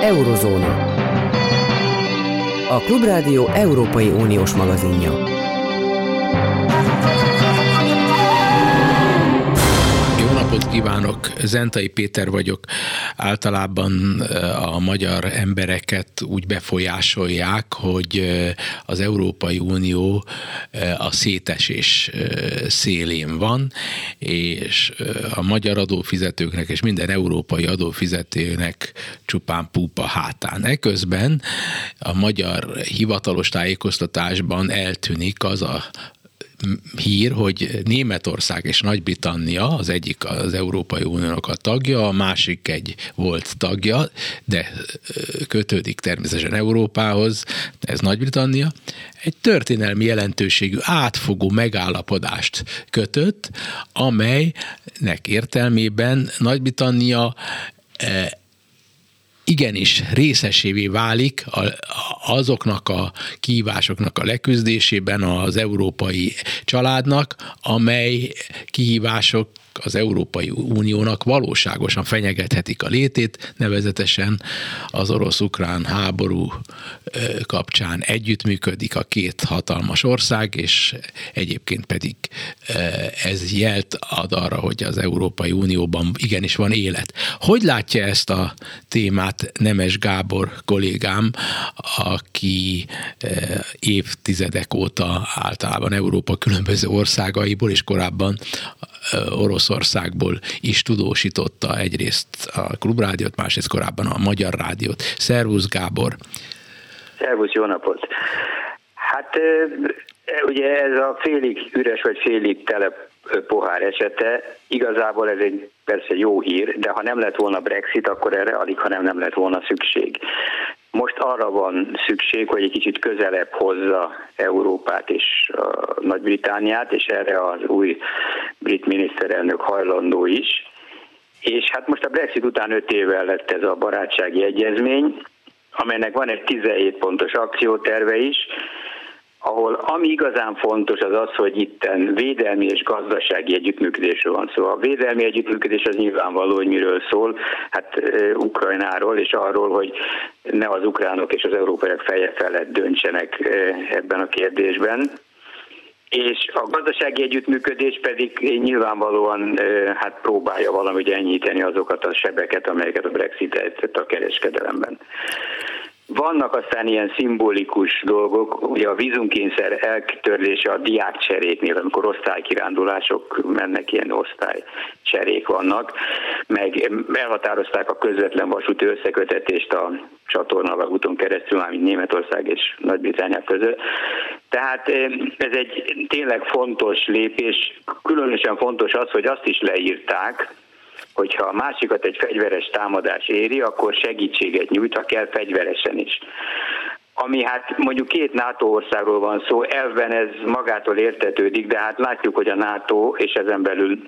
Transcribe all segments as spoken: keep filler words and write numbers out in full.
Eurozóna. A Klubrádió Európai Uniós magazinja. Jó napot kívánok, Zentai Péter vagyok. Általában a magyar embereket úgy befolyásolják, hogy az Európai Unió a szétesés szélén van, és a magyar adófizetőknek és minden európai adófizetőnek csupán púpa hátán. Eközben a magyar hivatalos tájékoztatásban eltűnik az a hír, hogy Németország és Nagy-Britannia, az egyik az Európai Uniónak a tagja, a másik egy volt tagja, de kötődik természetesen Európához, ez Nagy-Britannia, egy történelmi jelentőségű átfogó megállapodást kötött, amelynek értelmében Nagy-Britannia igenis részesévé válik azoknak a kihívásoknak a leküzdésében az európai családnak, amely kihívások az Európai Uniónak valóságosan fenyegethetik a létét, nevezetesen az orosz-ukrán háború kapcsán együttműködik a két hatalmas ország, és egyébként pedig ez jelt ad arra, hogy az Európai Unióban igenis van élet. Hogy látja ezt a témát Nemes Gábor kollégám, aki évtizedek óta általában Európa különböző országaiból és korábban Oroszországból is tudósította egyrészt a Klubrádiót, másrészt korábban a Magyar Rádiót. Szervusz, Gábor! Szervusz, jó napot! Hát ugye ez a félig üres vagy félig tele pohár esete, igazából ez egy persze jó hír, de ha nem lett volna Brexit, akkor erre alig, ha nem, nem lett volna szükség. Most arra van szükség, hogy egy kicsit közelebb hozza Európát és Nagy-Britanniát, és erre az új brit miniszterelnök hajlandó is. És hát most a Brexit után öt évvel lett ez a barátsági egyezmény, amelynek van egy tizenhét pontos akcióterve is, ahol ami igazán fontos az az, hogy itten védelmi és gazdasági együttműködésről van szó. A védelmi együttműködés az nyilvánvaló, hogy miről szól, hát e, Ukrajnáról és arról, hogy ne az ukránok és az európaiak feje felett döntsenek e, ebben a kérdésben. És a gazdasági együttműködés pedig nyilvánvalóan e, hát próbálja valahogy enyhíteni azokat a sebeket, amelyeket a Brexit ejtett a kereskedelemben. Vannak aztán ilyen szimbolikus dolgok, ugye a vízumkényszer eltörlése a diákcseréknél, amikor osztálykirándulások mennek, ilyen osztálycserék vannak, meg elhatározták a közvetlen vasúti összekötetést a csatornalagúton keresztül, mármint Németország és Nagy-Britannia között. Tehát ez egy tényleg fontos lépés, különösen fontos az, hogy azt is leírták, hogyha a másikat egy fegyveres támadás éri, akkor segítséget nyújt, kell fegyveresen is. Ami hát mondjuk két NATO országról van szó, elvben ez magától értetődik, de hát látjuk, hogy a NATO és ezen belül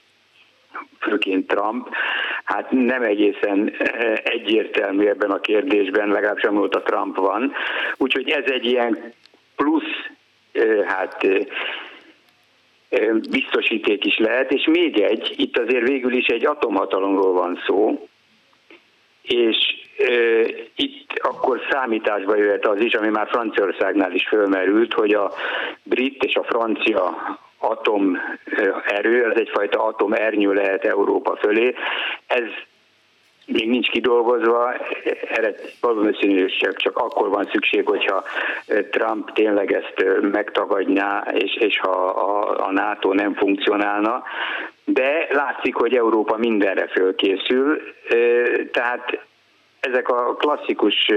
főként Trump, hát nem egészen egyértelmű ebben a kérdésben, legalábbis amióta Trump van. Úgyhogy ez egy ilyen plusz, hát biztosíték is lehet, és még egy, itt azért végül is egy atomhatalomról van szó, és e, itt akkor számításba jöhet az is, ami már Franciaországnál is fölmerült, hogy a brit és a francia atomerő, az egyfajta atomernyő lehet Európa fölé. Ez még nincs kidolgozva, erre valószínűleg csak akkor van szükség, hogyha Trump tényleg ezt megtagadná, és, és ha a, a NATO nem funkcionálna. De látszik, hogy Európa mindenre fölkészül, tehát ezek a klasszikus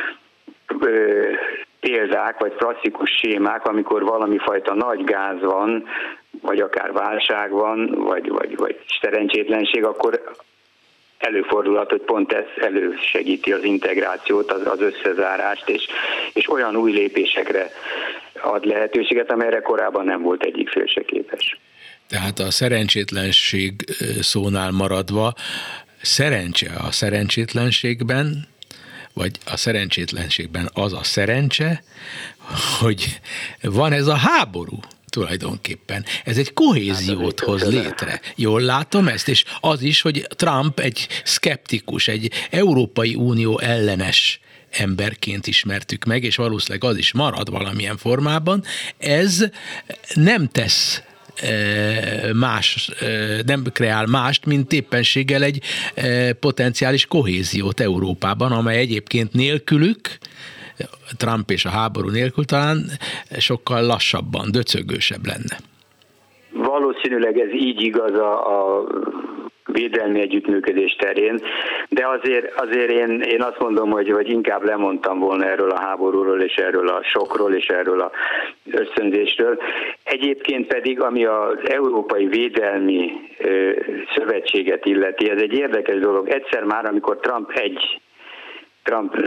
példák, vagy klasszikus sémák, amikor valami fajta nagy gáz van, vagy akár válság van, vagy, vagy, vagy szerencsétlenség, akkor előfordulhat, hogy pont ez elősegíti az integrációt, az, az összezárást, és, és olyan új lépésekre ad lehetőséget, amelyre korábban nem volt egyik fél se képes. Tehát a szerencsétlenség szónál maradva, szerencse a szerencsétlenségben, vagy a szerencsétlenségben az a szerencse, hogy van ez a háború. Tulajdonképpen. Ez egy kohéziót hoz létre. Jól látom ezt, és az is, hogy Trump egy szkeptikus, egy Európai Unió ellenes emberként ismertük meg, és valószínűleg az is marad valamilyen formában. Ez nem tesz más, nem kreál mást, mint éppenséggel egy potenciális kohéziót Európában, amely egyébként nélkülük, Trump és a háború nélkül talán sokkal lassabban, döcögősebb lenne. Valószínűleg ez így igaz a, a védelmi együttműködés terén, de azért, azért én, én azt mondom, hogy, hogy inkább lemondtam volna erről a háborúról, és erről a sokról, és erről az ösztönzésről. Egyébként pedig, ami az Európai Védelmi ö, Szövetséget illeti, ez egy érdekes dolog. Egyszer már, amikor Trump egy Trump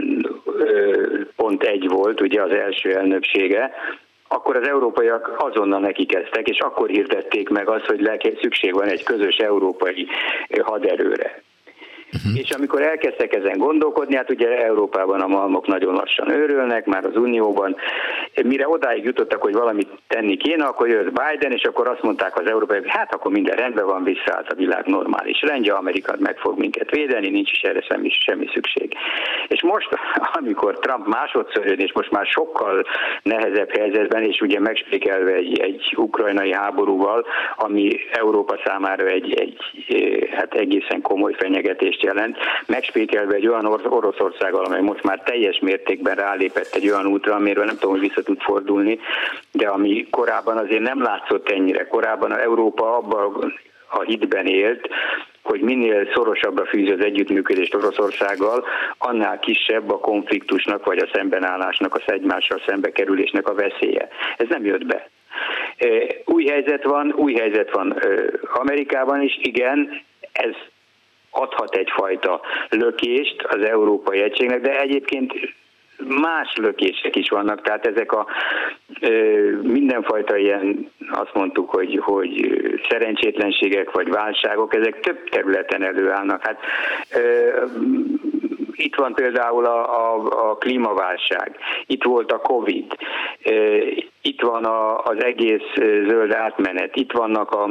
pont egy volt, ugye az első elnöksége, akkor az európaiak azonnal neki kezdtek, és akkor hirdették meg azt, hogy szükség van egy közös európai haderőre. Uh-huh. És amikor elkezdtek ezen gondolkodni, hát ugye Európában a malmok nagyon lassan őrölnek, már az Unióban, mire odáig jutottak, hogy valamit tenni kéne, akkor jött Biden, és akkor azt mondták az európaiak, hát akkor minden rendben van, visszaállt a világ normális rendje, Amerika meg fog minket védeni, nincs is erre semmi, semmi szükség. És most, amikor Trump másodszor jön, és most már sokkal nehezebb helyzetben, és ugye megspékelve egy, egy ukrajnai háborúval, ami Európa számára egy, egy hát egészen komoly fenyegetést jelent, megspékelve egy olyan or- Oroszországgal, amely most már teljes mértékben rálépett egy olyan útra, amiről nem tudom, hogy vissza tud fordulni, de ami korábban azért nem látszott ennyire. Korábban a Európa abban a hitben élt, hogy minél szorosabbra fűzi az együttműködést Oroszországgal, annál kisebb a konfliktusnak, vagy a szembenállásnak, az egymással szembekerülésnek a veszélye. Ez nem jött be. Új helyzet van, új helyzet van Amerikában is, igen, ez adhat egyfajta lökést az európai egységnek, de egyébként más lökések is vannak, tehát ezek a ö, mindenfajta ilyen, azt mondtuk, hogy, hogy szerencsétlenségek vagy válságok, ezek több területen előállnak. Hát ö, itt van például a, a, a klímaválság, itt volt a Covid, ö, itt van a, az egész zöld átmenet, itt vannak a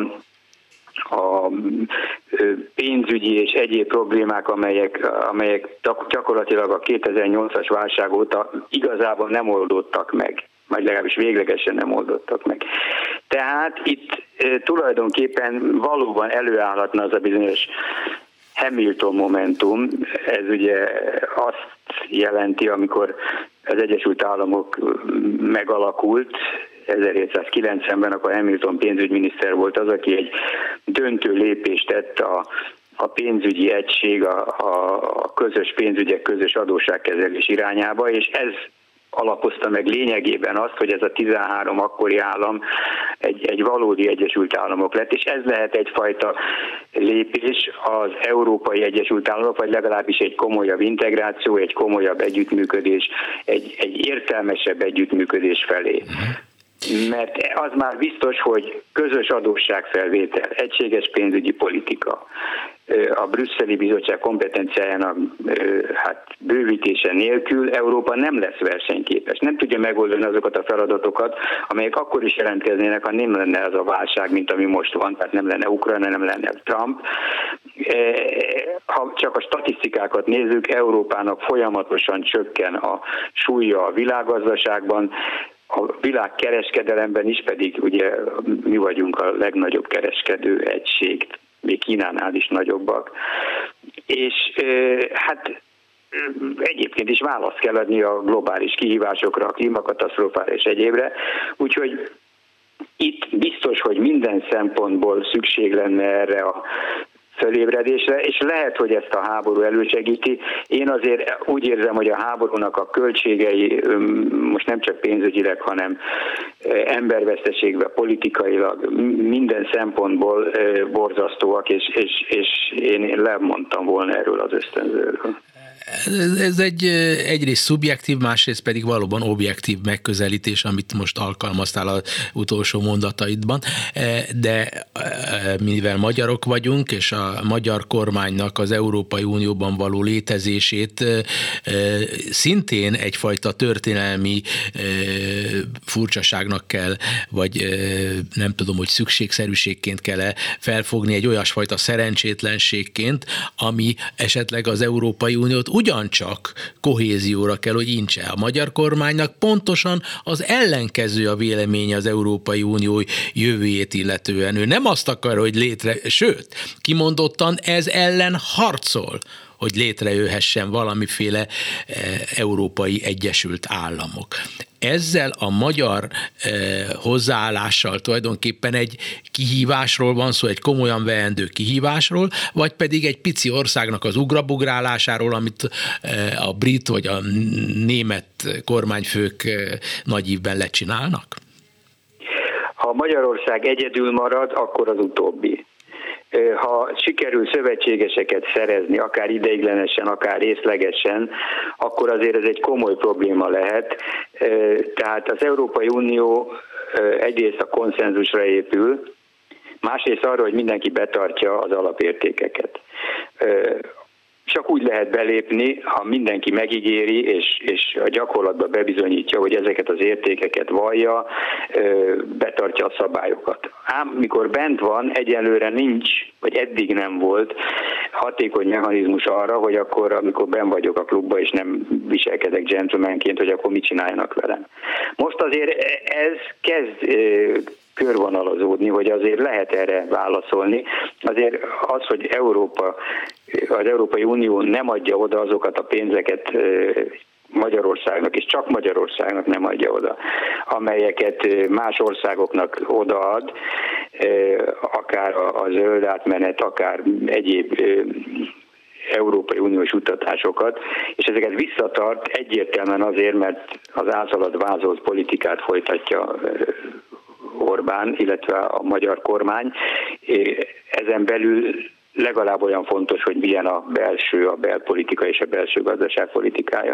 a pénzügyi és egyéb problémák, amelyek, amelyek gyakorlatilag a kétezer-nyolcas válság óta igazából nem oldódtak meg, vagy legalábbis véglegesen nem oldottak meg. Tehát itt tulajdonképpen valóban előállhatna az a bizonyos Hamilton momentum, ez ugye azt jelenti, amikor az Egyesült Államok megalakult, ezerhétszázkilencvenben, akkor Hamilton pénzügyminiszter volt az, aki egy döntő lépést tett a, a pénzügyi egység, a, a közös pénzügyek, közös adósságkezelés irányába, és ez alapozta meg lényegében azt, hogy ez a tizenhárom akkori állam egy, egy valódi Egyesült Államok lett, és ez lehet egyfajta lépés az Európai Egyesült Államok, vagy legalábbis egy komolyabb integráció, egy komolyabb együttműködés, egy, egy értelmesebb együttműködés felé. Mert az már biztos, hogy közös adósságfelvétel, egységes pénzügyi politika, a brüsszeli bizottság kompetenciájának hát, bővítése nélkül Európa nem lesz versenyképes. Nem tudja megoldani azokat a feladatokat, amelyek akkor is jelentkeznének, ha nem lenne ez a válság, mint ami most van, tehát nem lenne Ukrajna, nem lenne Trump. Ha csak a statisztikákat nézzük, Európának folyamatosan csökken a súlya a világgazdaságban, a világkereskedelemben is, pedig ugye mi vagyunk a legnagyobb kereskedő egység, még Kínánál is nagyobbak. És hát egyébként is választ kell adni a globális kihívásokra, a klímakatasztrófára és egyébre. Úgyhogy itt biztos, hogy minden szempontból szükség lenne erre a fölébredésre, és lehet, hogy ezt a háború elősegíti. Én azért úgy érzem, hogy a háborúnak a költségei most nem csak pénzügyileg, hanem emberveszteségben, politikailag, minden szempontból borzasztóak, és, és, és én lemondtam volna erről az ösztönzőről. Ez egy egyrészt szubjektív, másrészt pedig valóban objektív megközelítés, amit most alkalmaztál az utolsó mondataidban, de mivel magyarok vagyunk, és a magyar kormánynak az Európai Unióban való létezését szintén egyfajta történelmi furcsaságnak kell, vagy nem tudom, hogy szükségszerűségként kell felfogni, egy olyasfajta szerencsétlenségként, ami esetleg az Európai Uniót ugyancsak kohézióra kell, hogy intse. A magyar kormánynak pontosan az ellenkező a véleménye az Európai Unió jövőjét illetően. Ő nem azt akar, hogy létre, sőt, kimondottan ez ellen harcol, hogy létrejöhessen valamiféle Európai Egyesült Államok. Ezzel a magyar eh, hozzáállással tulajdonképpen egy kihívásról van szó, egy komolyan veendő kihívásról, vagy pedig egy pici országnak az ugrabugrálásáról, amit eh, a brit vagy a német kormányfők eh, nagy ívben lecsinálnak? Ha Magyarország egyedül marad, akkor az utóbbi. Ha sikerül szövetségeseket szerezni, akár ideiglenesen, akár részlegesen, akkor azért ez egy komoly probléma lehet. Tehát az Európai Unió egyrészt a konszenzusra épül, másrészt arra, hogy mindenki betartja az alapértékeket. Csak úgy lehet belépni, ha mindenki megígéri, és, és a gyakorlatban bebizonyítja, hogy ezeket az értékeket vallja, betartja a szabályokat. Ám mikor bent van, egyelőre nincs, vagy eddig nem volt hatékony mechanizmus arra, hogy akkor, amikor benn vagyok a klubba, és nem viselkedek gentlemanként, hogy akkor mit csináljanak velem. Most azért ez kezd körvonalazódni, hogy azért lehet erre válaszolni. Azért az, hogy Európa, az Európai Unió nem adja oda azokat a pénzeket Magyarországnak, és csak Magyarországnak nem adja oda, amelyeket más országoknak odaad, akár a zöld átmenet, akár egyéb Európai Uniós utatásokat, és ezeket visszatart egyértelműen azért, mert az általad vázolt politikát folytatja Orbán, illetve a magyar kormány. Ezen belül legalább olyan fontos, hogy milyen a belső, a belpolitika és a belső gazdaságpolitikája.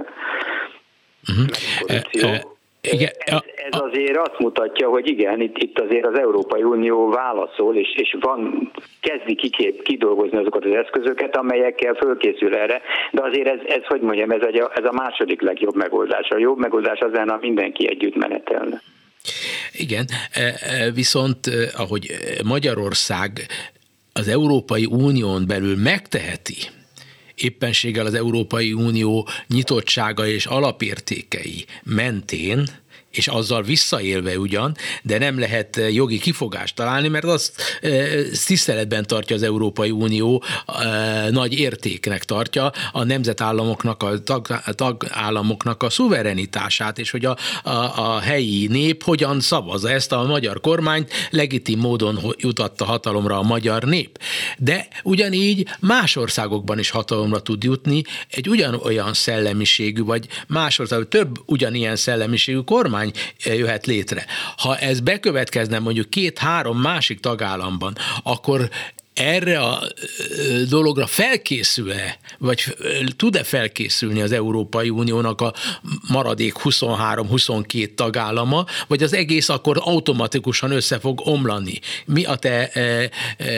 Uh-huh. Igen. Ez, ez azért azt mutatja, hogy igen, itt, itt azért az Európai Unió válaszol, és, és van, kezdi kikép, kidolgozni azokat az eszközöket, amelyekkel fölkészül erre, de azért ez, ez hogy mondjam, ez a, ez a második legjobb megoldás. A jobb megoldás az lenne, ha mindenki együtt menetelne. Igen, viszont ahogy Magyarország az Európai Unión belül megteheti, éppenséggel az Európai Unió nyitottsága és alapértékei mentén, és azzal visszaélve ugyan, de nem lehet jogi kifogást találni, mert azt e, tiszteletben tartja az Európai Unió, e, nagy értéknek tartja a nemzetállamoknak, a tag, tagállamoknak a szuverenitását, és hogy a, a, a helyi nép hogyan szavaz. Ezt a magyar kormányt legitim módon jutatta hatalomra a magyar nép. De ugyanígy más országokban is hatalomra tud jutni egy ugyanolyan szellemiségű, vagy más országban több ugyanilyen szellemiségű kormány jöhet létre. Ha ez bekövetkezne mondjuk két-három másik tagállamban, akkor erre a dologra felkészül-e, vagy tud-e felkészülni az Európai Uniónak a maradék huszonhárom-huszonkét tagállama, vagy az egész akkor automatikusan össze fog omlani? Mi a te e, e,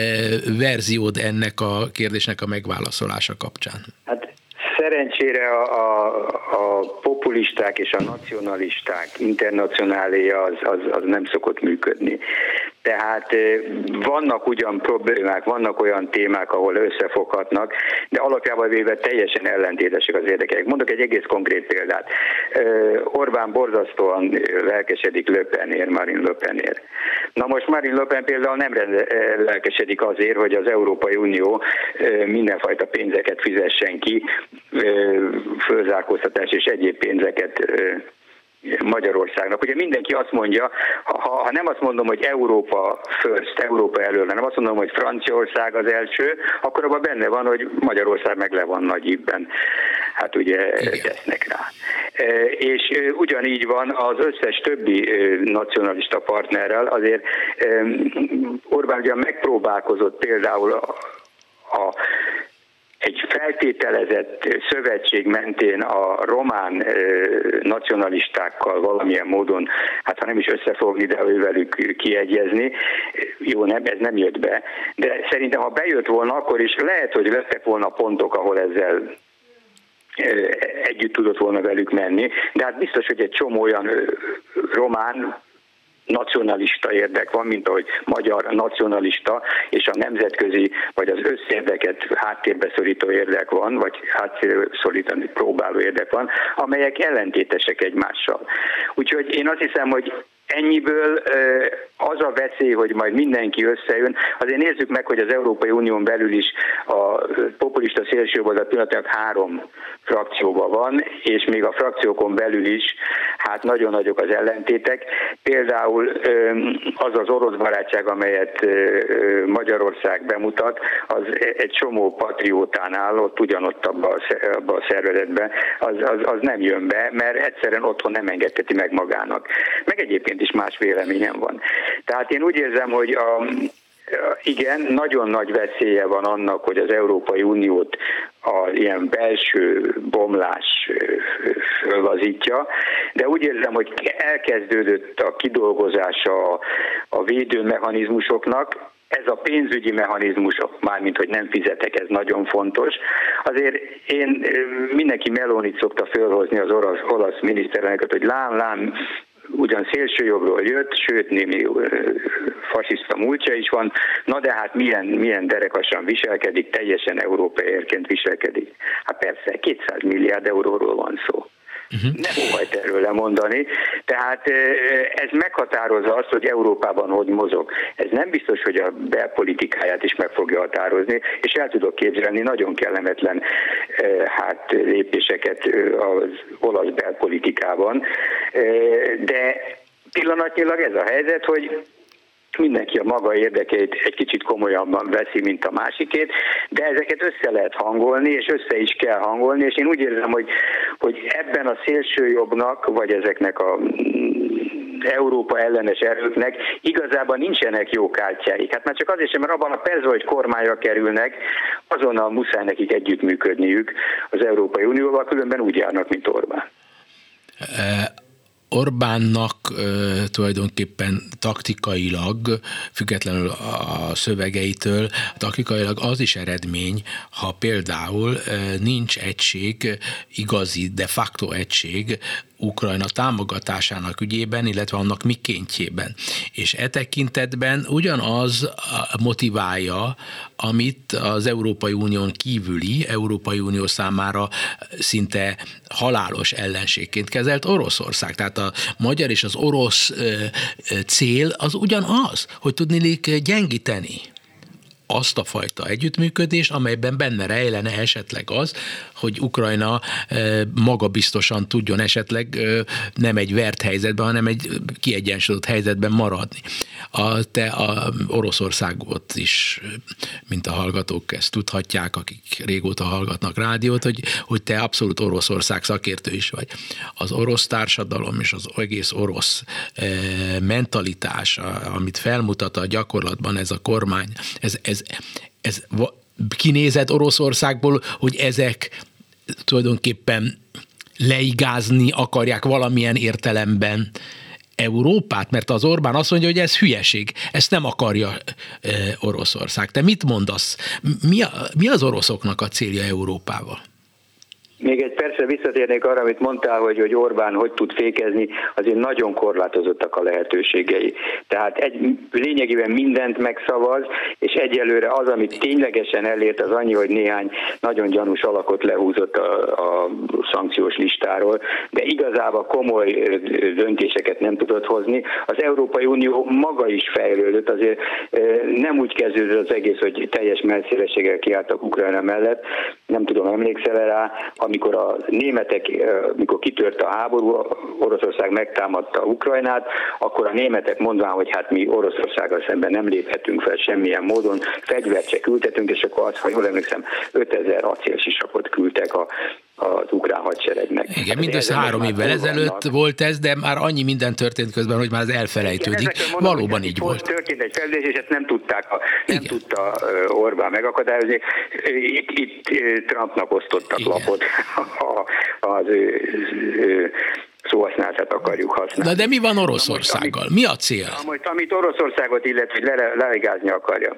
verziód ennek a kérdésnek a megválaszolása kapcsán? Hát szerencsére a, a, a populisták és a nacionalisták internacionáléja az, az, az nem szokott működni. Tehát vannak ugyan problémák, vannak olyan témák, ahol összefoghatnak, de alapjában véve teljesen ellentétesek az érdekek. Mondok egy egész konkrét példát. Orbán borzasztóan lelkesedik Le Penért, Marine Le Penért. Na most Marine Le Pen például nem lelkesedik azért, hogy az Európai Unió mindenfajta pénzeket fizessen ki, fölzárkóztatás és egyéb pénzeket Magyarországnak. Ugye mindenki azt mondja, ha, ha nem azt mondom, hogy Európa first, Európa elől, hanem azt mondom, hogy Franciaország az első, akkor abban benne van, hogy Magyarország meg le van nagy ívben. Hát ugye tesznek rá. És ugyanígy van az összes többi nacionalista partnerrel, azért Orbán ugye megpróbálkozott például a, a egy feltételezett szövetség mentén a román nacionalistákkal valamilyen módon, hát ha nem is összefogni, de ővelük kiegyezni, jó, nem, ez nem jött be, de szerintem ha bejött volna, akkor is lehet, hogy lettek volna pontok, ahol ezzel együtt tudott volna velük menni, de hát biztos, hogy egy csomó olyan román nacionalista érdek van, mint ahogy magyar nacionalista, és a nemzetközi, vagy az összérdeket háttérbe szorító érdek van, vagy háttérbe szorítani próbáló érdek van, amelyek ellentétesek egymással. Úgyhogy én azt hiszem, hogy ennyiből az a veszély, hogy majd mindenki összejön, azért nézzük meg, hogy az Európai Unión belül is a populista szélsőjobboldal pillanatnyilag három frakcióban van, és még a frakciókon belül is hát nagyon nagyok az ellentétek. Például az az orosz barátság, amelyet Magyarország bemutat, az egy csomó patriótán áll, ott ugyanott abban a szervezetben, az, az, az nem jön be, mert egyszerűen otthon nem engedheti meg magának. Meg egyébként is más véleményem van. Tehát én úgy érzem, hogy a, igen, nagyon nagy veszélye van annak, hogy az Európai Uniót az ilyen belső bomlás fölvazítja, de úgy érzem, hogy elkezdődött a kidolgozása a védőmechanizmusoknak. Ez a pénzügyi mechanizmus, mármint, hogy nem fizetek, ez nagyon fontos. Azért én, mindenki Melonit szokta fölhozni, az olasz, olasz miniszterelnököt, hogy lám, lám, ugyan szélsőjobbról jött, sőt némi fasiszta múltja is van, na de hát milyen, milyen derekasan viselkedik, teljesen európaiérként viselkedik. Hát persze, kétszáz milliárd euróról van szó. Uh-huh. Nem óhajt erről lemondani. Tehát ez meghatározza azt, hogy Európában hogy mozog. Ez nem biztos, hogy a belpolitikáját is meg fogja határozni, és el tudok képzelni nagyon kellemetlen hát, lépéseket az olasz belpolitikában. De pillanatnyilag ez a helyzet, hogy mindenki a maga érdekeit egy kicsit komolyabban veszi, mint a másikét, de ezeket össze lehet hangolni, és össze is kell hangolni, és én úgy érzem, hogy, hogy ebben a szélsőjobbnak, vagy ezeknek a Európa ellenes erőknek igazából nincsenek jó kártyáik. Hát már csak azért sem, mert abban a percben, hogy kormányra kerülnek, azonnal muszáj nekik együttműködniük az Európai Unióval, különben úgy járnak, mint Orbán. Orbánnak e, tulajdonképpen taktikailag, függetlenül a szövegeitől, taktikailag az is eredmény, ha például e, nincs egység, igazi de facto egység Ukrajna támogatásának ügyében, illetve annak mikéntjében. És e tekintetben ugyanaz motiválja, amit az Európai Unión kívüli, Európai Unió számára szinte halálos ellenségként kezelt Oroszország. Tehát a magyar és az orosz cél az ugyanaz, hogy tudniillik gyengíteni azt a fajta együttműködést, amelyben benne rejlene esetleg az, hogy Ukrajna magabiztosan tudjon esetleg nem egy vert helyzetben, hanem egy kiegyensúlyozott helyzetben maradni. A, te a Oroszországot is, mint a hallgatók ezt tudhatják, akik régóta hallgatnak rádiót, hogy, hogy te abszolút Oroszország szakértő is vagy. Az orosz társadalom és az egész orosz mentalitás, amit felmutat a gyakorlatban ez a kormány, ez, ez Ez kinézett Oroszországból, hogy ezek tulajdonképpen leigázni akarják valamilyen értelemben Európát, mert az Orbán azt mondja, hogy ez hülyeség, ezt nem akarja e, Oroszország. Te mit mondasz? Mi, a, mi az oroszoknak a célja Európával? Még egy percre visszatérnék arra, amit mondtál, hogy, hogy Orbán hogy tud fékezni, azért nagyon korlátozottak a lehetőségei. Tehát egy, lényegében mindent megszavaz, és egyelőre az, amit ténylegesen elért, az annyi, hogy néhány nagyon gyanús alakot lehúzott a, a szankciós listáról, de igazából komoly döntéseket nem tudott hozni. Az Európai Unió maga is fejlődött, azért nem úgy kezdődött az egész, hogy teljes mellszélességgel kiálltak Ukrajna mellett, nem tudom, emlékszel rá, amikor a németek, mikor kitört a háború, Oroszország megtámadta Ukrajnát, akkor a németek mondván, hogy hát mi Oroszországgal szemben nem léphetünk fel semmilyen módon, fegyvert se küldhetünk, és akkor az, ha jól emlékszem, ötezer acélsisakot küldtek a az ukrán hadseregnek. Igen, mindössze három évvel ezelőtt vannak. Volt ez, de már annyi minden történt közben, hogy már ez elfelejtődik. Igen, mondom, valóban így volt. Történt történt egy fejlődés, és ezt nem tudták, a, nem tudta Orbán megakadályozni. Itt, itt Trumpnak osztottak Igen. lapot az ő, ő szóhasználatát akarjuk használni. Na de mi van Oroszországgal? Mi a cél? Most, amit Oroszországot illet, hogy le, lelegázni akarja,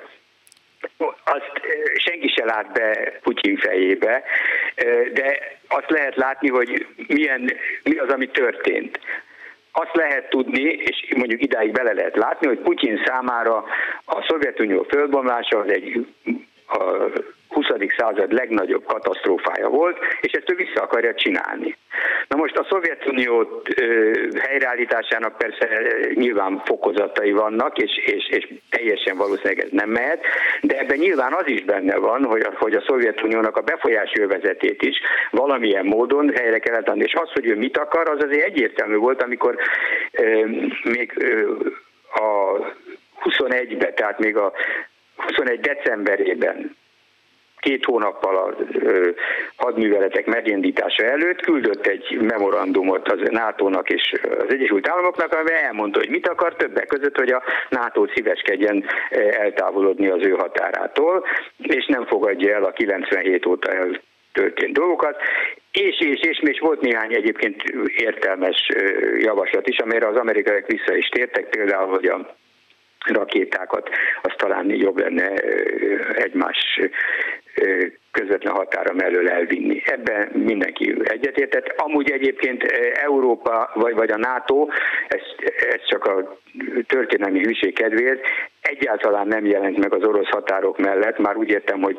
azt senki se lát be Putyin fejébe, de azt lehet látni, hogy milyen, mi az, ami történt. Azt lehet tudni, és mondjuk idáig bele lehet látni, hogy Putyin számára a Szovjetunió földbomlása az egy a huszadik század legnagyobb katasztrófája volt, és ezt ő vissza akarja csinálni. Na most a Szovjetunió helyreállításának persze nyilván fokozatai vannak, és, és, és teljesen valószínűleg ez nem mehet, de ebben nyilván az is benne van, hogy a, hogy a Szovjetuniónak a befolyási övezetét is valamilyen módon helyre kellett adni. És az, hogy ő mit akar, az azért egyértelmű volt, amikor euh, még euh, a huszonegyben, tehát még a huszonegy decemberében, két hónappal a hadműveletek megindítása előtt küldött egy memorandumot az nátónak és az Egyesült Államoknak, amely elmondta, hogy mit akar, többek között, hogy a NATO szíveskedjen eltávolodni az ő határától, és nem fogadja el a kilencvenhét óta eltörtént dolgokat, és, és, és még volt néhány egyébként értelmes javaslat is, amelyre az amerikaiak vissza is tértek, például, hogy a rakétákat, az talán jobb lenne egymás közvetlen határa mellől elvinni. Ebben mindenki egyetértett. Amúgy egyébként Európa vagy, vagy a NATO, ez, ez csak a történelmi hűség kedvéért, egyáltalán nem jelent meg az orosz határok mellett. Már úgy értem, hogy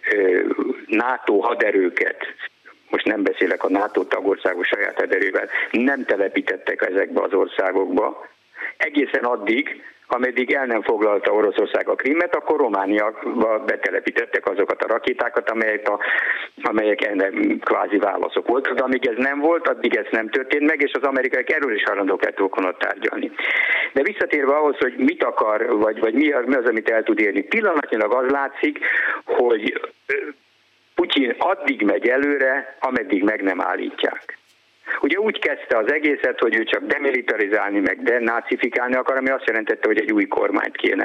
NATO haderőket, most nem beszélek a NATO tagországos saját haderővel, nem telepítettek ezekbe az országokba. Egészen addig, ameddig el nem foglalta Oroszország a Krímet, akkor Romániába betelepítettek azokat a rakétákat, amelyek, a, amelyek ennek kvázi válaszok voltak. De amíg ez nem volt, addig ez nem történt meg, és az amerikaiak erről is hajlandók lettek tárgyalni. De visszatérve ahhoz, hogy mit akar, vagy, vagy mi, az, mi az, amit el tud érni. Pillanatnyilag az látszik, hogy Putyin addig megy előre, ameddig meg nem állítják. Ugye úgy kezdte az egészet, hogy ő csak demilitarizálni, meg denácifikálni akar, ami azt jelentette, hogy egy új kormányt kéne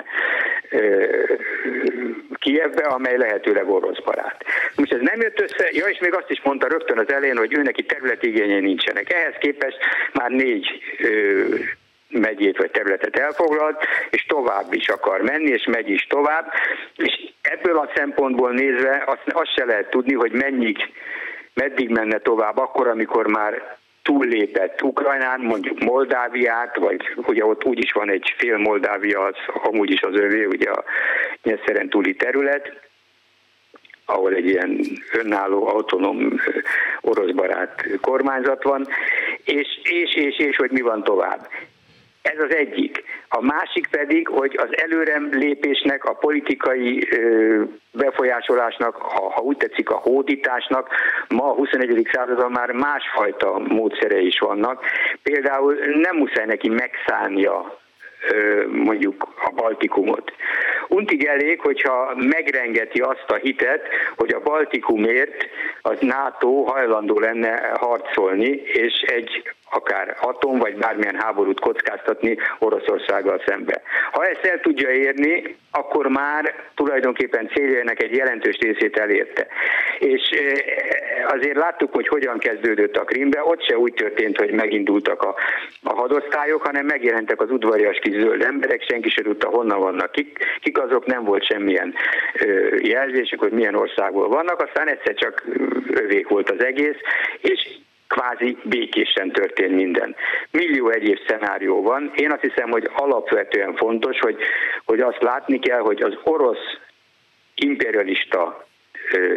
Kijevbe, amely lehetőleg orosz barát. Most ez nem jött össze, ja, és még azt is mondta rögtön az elején, hogy ő neki területi igényei nincsenek. Ehhez képest már négy ö, megyét vagy területet elfoglalt, és tovább is akar menni, és megy is tovább, és ebből a szempontból nézve azt, azt se lehet tudni, hogy mennyig meddig menne tovább, akkor, amikor már túllépett Ukrajnán, mondjuk Moldáviát, vagy ugye ott úgyis van egy fél Moldávia, az amúgy is az övé, ugye a Nyeszeren túli terület, ahol egy ilyen önálló, autonóm, oroszbarát kormányzat van, és, és, és, és hogy mi van tovább. Ez az egyik. A másik pedig, hogy az előre lépésnek, a politikai befolyásolásnak, ha, ha úgy tetszik, a hódításnak ma a huszonegyedik században már másfajta módszerei is vannak. Például nem muszáj neki megszállnia mondjuk a Baltikumot. Untig elég, hogyha megrengeti azt a hitet, hogy a Baltikumért az NATO hajlandó lenne harcolni, és egy akár atom, vagy bármilyen háborút kockáztatni Oroszországgal szembe. Ha ezt el tudja érni, akkor már tulajdonképpen céljainak egy jelentős részét elérte. És azért láttuk, hogy hogyan kezdődött a Krímbe, ott se úgy történt, hogy megindultak a, a hadosztályok, hanem megjelentek az udvarias kis zöld emberek, senki se tudta, honnan vannak, kik, kik azok, nem volt semmilyen ö, jelzésük, hogy milyen országból vannak, aztán egyszer csak övék volt az egész, és kvázi békésen történt minden. Millió egyéb szenárió van. Én azt hiszem, hogy alapvetően fontos, hogy, hogy azt látni kell, hogy az orosz imperialista ö,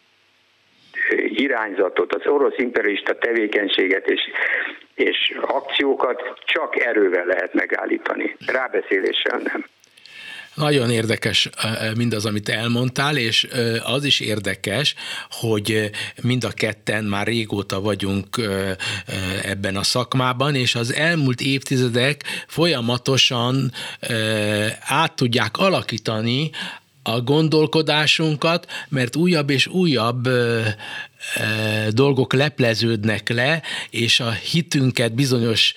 irányzatot, az orosz imperialista tevékenységet és, és akciókat csak erővel lehet megállítani. Rábeszéléssel nem. Nagyon érdekes mindaz, amit elmondtál, és az is érdekes, hogy mind a ketten már régóta vagyunk ebben a szakmában, és az elmúlt évtizedek folyamatosan át tudják alakítani a gondolkodásunkat, mert újabb és újabb dolgok lepleződnek le, és a hitünket bizonyos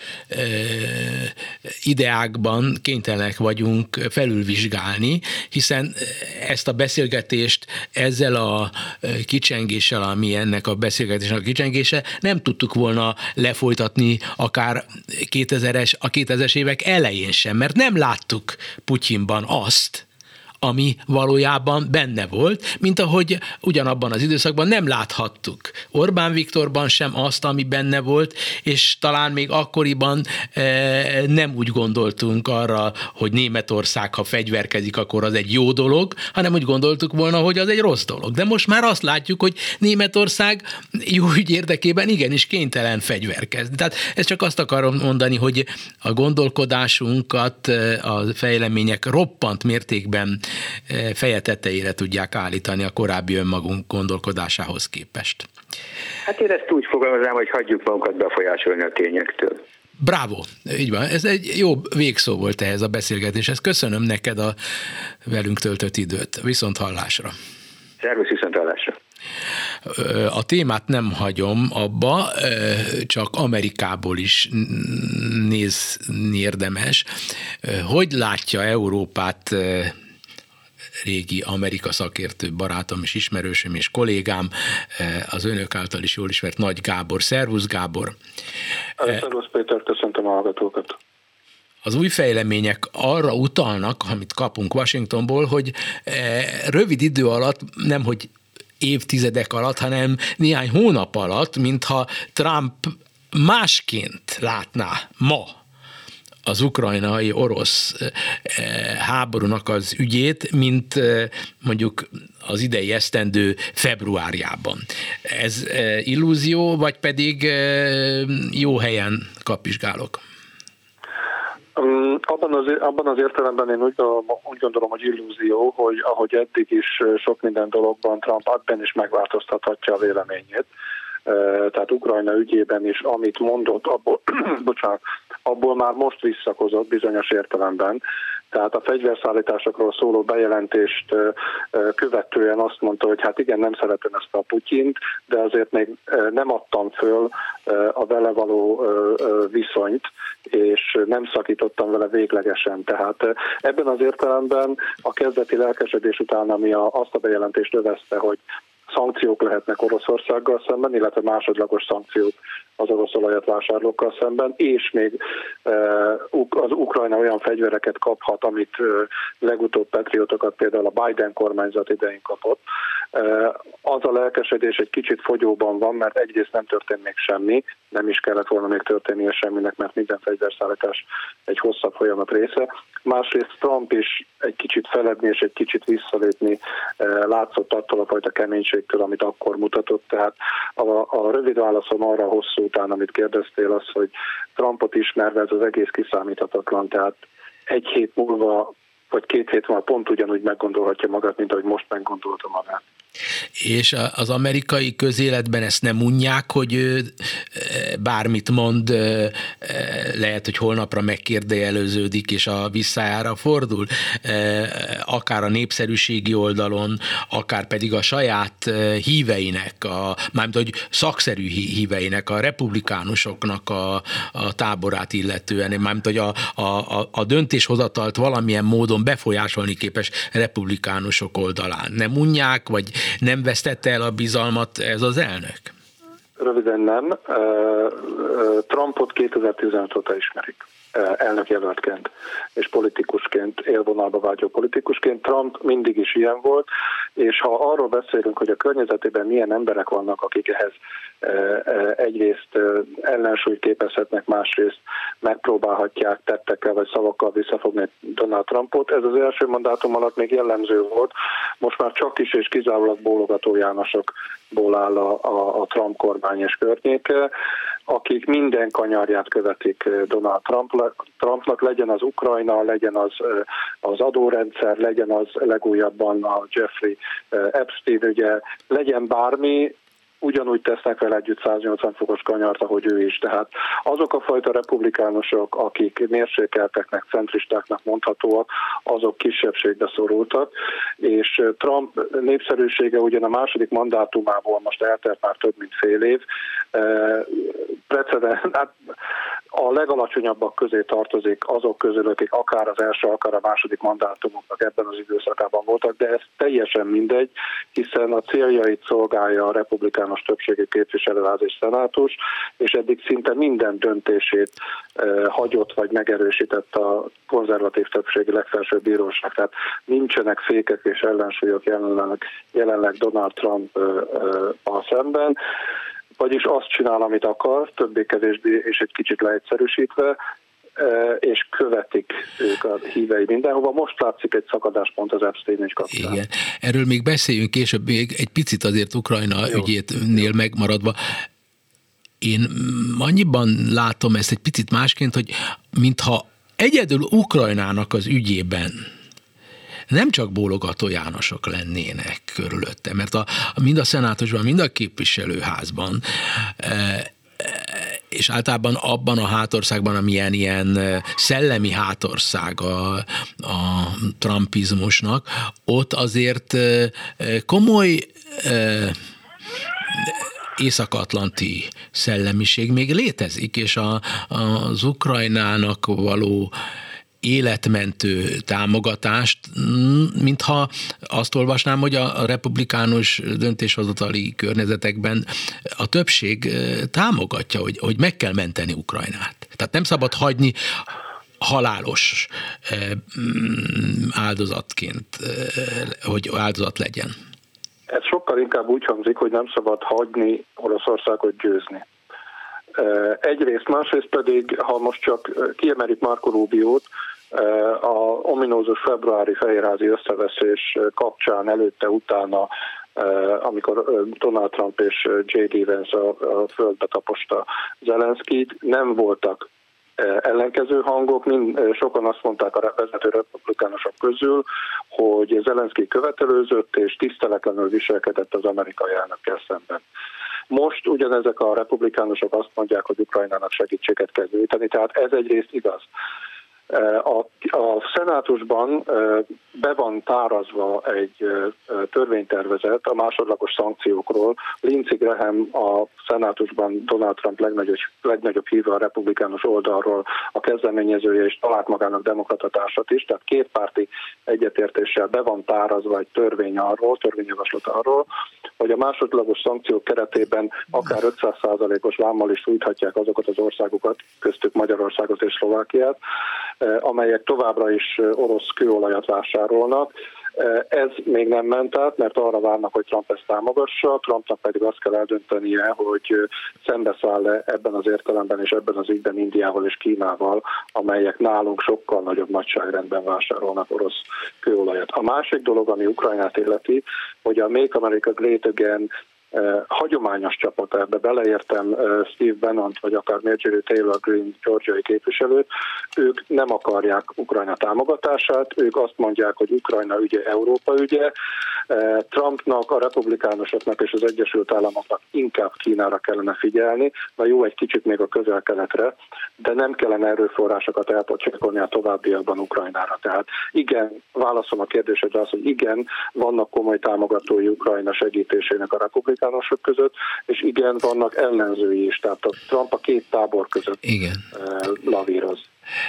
ideákban kénytelenek vagyunk felülvizsgálni, hiszen ezt a beszélgetést ezzel a kicsengéssel, ami ennek a beszélgetésnek a kicsengése, nem tudtuk volna lefolytatni akár kétezres, a kétezres évek elején sem, mert nem láttuk Putyinban azt, ami valójában benne volt, mint ahogy ugyanabban az időszakban nem láthattuk Orbán Viktorban sem azt, ami benne volt, és talán még akkoriban e, nem úgy gondoltunk arra, hogy Németország, ha fegyverkezik, akkor az egy jó dolog, hanem úgy gondoltuk volna, hogy az egy rossz dolog. De most már azt látjuk, hogy Németország jó ügy érdekében igenis kénytelen fegyverkezni. Tehát ezt csak azt akarom mondani, hogy a gondolkodásunkat a fejlemények roppant mértékben feje tetejére tudják állítani a korábbi önmagunk gondolkodásához képest. Hát én ezt úgy fogalmaznám, hogy hagyjuk magunkat befolyásolni a tényektől. Bravo, így van. Ez egy jó végszó volt ehhez a beszélgetéshez. Köszönöm neked a velünk töltött időt. Viszont hallásra. Szervusz, viszont hallásra. A témát nem hagyom abba, csak Amerikából is nézni érdemes. Hogy látja Európát régi Amerika szakértő barátom és ismerősöm és kollégám, az önök által is jól ismert Nagy Gábor. Szervusz, Gábor! Szervusz, Péter, köszöntöm a hallgatókat! Az új fejlemények arra utalnak, amit kapunk Washingtonból, hogy rövid idő alatt, nemhogy évtizedek alatt, hanem néhány hónap alatt, mintha Trump másként látná ma az ukrajnai orosz háborúnak az ügyét, mint mondjuk az idei esztendő februárjában. Ez illúzió, vagy pedig jó helyen kapizsgálok? Abban az, abban az értelemben én úgy, úgy gondolom, hogy illúzió, hogy ahogy eddig is sok minden dologban Trump abban is megváltoztathatja a véleményét. Tehát Ukrajna ügyében is, amit mondott, abból, bocsánat, abból már most visszakozott bizonyos értelemben. Tehát a fegyverszállításokról szóló bejelentést követően azt mondta, hogy hát igen, nem szeretem ezt a Putyint, de azért még nem adtam föl a vele való viszonyt, és nem szakítottam vele véglegesen. Tehát ebben az értelemben a kezdeti lelkesedés után, ami a, azt a bejelentést övezte, hogy szankciók lehetnek Oroszországgal szemben, illetve másodlagos szankciók az orosz olajat vásárlókkal szemben, és még az Ukrajna olyan fegyvereket kaphat, amit legutóbb patriotokat például a Biden kormányzat idején kapott. Az a lelkesedés egy kicsit fogyóban van, mert egyrészt nem történt még semmi, nem is kellett volna még történnie semminek, mert minden fegyverszállítás egy hosszabb folyamat része. Másrészt Trump is egy kicsit feledni és egy kicsit visszalépni látszott attól a fajta keménységtől, amit akkor mutatott. Tehát a, a rövid válaszom arra a hosszú után, amit kérdeztél, az, hogy Trumpot ismerve ez az egész kiszámíthatatlan, tehát egy hét múlva vagy két hét múlva pont ugyanúgy meggondolhatja magát, mint ahogy most meggondolta magát. És az amerikai közéletben ezt nem unják, hogy bármit mond, lehet, hogy holnapra megkérdőjeleződik, és a visszájára fordul, akár a népszerűségi oldalon, akár pedig a saját híveinek, a, mármint hogy szakszerű híveinek, a republikánusoknak a, a táborát illetően, mármint hogy a, a, a döntéshozatalt valamilyen módon befolyásolni képes republikánusok oldalán. Nem unják, vagy nem vesztette el a bizalmat ez az elnök? Röviden nem. Trumpot kétezer-tizenöt óta ismerik elnökjelöltként és politikusként, élvonalba vágyó politikusként. Trump mindig is ilyen volt, és ha arról beszélünk, hogy a környezetében milyen emberek vannak, akik ehhez egyrészt ellensúlyt képezhetnek, másrészt megpróbálhatják tettekkel vagy szavakkal visszafogni Donald Trumpot. Ez az első mandátum alatt még jellemző volt, most már csak is és kizárólag bólogató Jánosokból áll a, a, a Trump kormány és környéke, akik minden kanyarját követik Donald Trumpnak, legyen az Ukrajna, legyen az, az adórendszer, legyen az legújabban a Jeffrey Epstein ügye, legyen bármi, ugyanúgy tesznek vele együtt száznyolcvan fokos kanyart, ahogy ő is. Tehát azok a fajta republikánusok, akik mérsékelteknek, centristáknak mondhatóak, azok kisebbségbe szorultak, és Trump népszerűsége ugyan a második mandátumából most eltelt már több mint fél év, precedens, hát a legalacsonyabbak közé tartozik azok közül, akik akár az első, akár a második mandátumoknak ebben az időszakában voltak, de ez teljesen mindegy, hiszen a céljait szolgálja a republikánus többségi képviselőház és szenátus, és eddig szinte minden döntését eh, hagyott vagy megerősített a konzervatív többségi legfelsőbb bíróság. Tehát nincsenek fékek és ellensúlyok jelenleg, jelenleg Donald Trump eh, eh, a szemben. Vagyis azt csinál, amit akar, többé-kevésbé és egy kicsit leegyszerűsítve, és követik ők a hívei mindenhova. Most látszik egy szakadáspont az Epstein ügy kapcsán. Igen. Erről még beszéljünk később, még egy picit azért Ukrajna Jó. ügyétnél megmaradva. Én annyiban látom ezt egy picit másként, hogy mintha egyedül Ukrajnának az ügyében nem csak bólogató Jánosok lennének körülötte, mert a, mind a szenátusban, mind a képviselőházban, és általában abban a hátországban, amilyen ilyen szellemi hátország a, a trumpizmusnak, ott azért komoly észak-atlanti szellemiség még létezik, és a, az Ukrajnának való életmentő támogatást, mintha azt olvasnám, hogy a republikánus döntéshozatali környezetekben a többség támogatja, hogy, hogy meg kell menteni Ukrajnát. Tehát nem szabad hagyni halálos áldozatként, hogy áldozat legyen. Ez sokkal inkább úgy hangzik, hogy nem szabad hagyni Oroszországot győzni. Egyrészt, másrészt pedig, ha most csak kiemelik Marco Rubiót, a ominózus februári fehérházi összeveszés kapcsán előtte, utána, amikor Donald Trump és jé dé Vance a, a földbe taposta Zelenszkijt, nem voltak ellenkező hangok, mind, sokan azt mondták a vezető republikánusok közül, hogy Zelenszkij követelőzött és tiszteletlenül viselkedett az amerikai elnökkel szemben. Most ugyanezek a republikánusok azt mondják, hogy Ukrajnának segítséget kell nyújtani, tehát ez egyrészt igaz. A, a szenátusban be van tárazva egy törvénytervezet a másodlagos szankciókról. Lindsey Graham a szenátusban Donald Trump legnagyobb, legnagyobb híve a republikánus oldalról, a kezdeményezője, és talált magának demokrata társat is, tehát kétpárti egyetértéssel be van tárazva egy törvény arról, törvényjavaslat arról, hogy a másodlagos szankciók keretében akár ötszáz százalékos vámmal is sújthatják azokat az országokat, köztük Magyarországot és Szlovákiát, amelyek továbbra is orosz kőolajat vásárolnak. Ez még nem ment át, mert arra várnak, hogy Trump ezt támogassa, Trumpnak pedig azt kell eldöntenie, hogy szembeszáll-e ebben az értelemben és ebben az ügyben Indiával és Kínával, amelyek nálunk sokkal nagyobb nagyságrendben vásárolnak orosz kőolajat. A másik dolog, ami Ukrajnát illeti, hogy a Make America Great Again Uh, hagyományos csapat, ebbe beleértem uh, Steve Bannon-t, vagy akár Marjorie Taylor Greene georgiai képviselőt, ők nem akarják Ukrajna támogatását, ők azt mondják, hogy Ukrajna ügye Európa ügye, uh, Trumpnak, a republikánusoknak és az Egyesült Államoknak inkább Kínára kellene figyelni, na jó, egy kicsit még a közel-keletre, de nem kellene erőforrásokat elpocsékolni a továbbiakban Ukrajnára. Tehát igen, válaszom a kérdésedre az, hogy igen, vannak komoly támogatói Ukrajna segítésének a republikánusok között, és igen, vannak ellenzői is, tehát a Trump a két tábor között igen. lavíroz.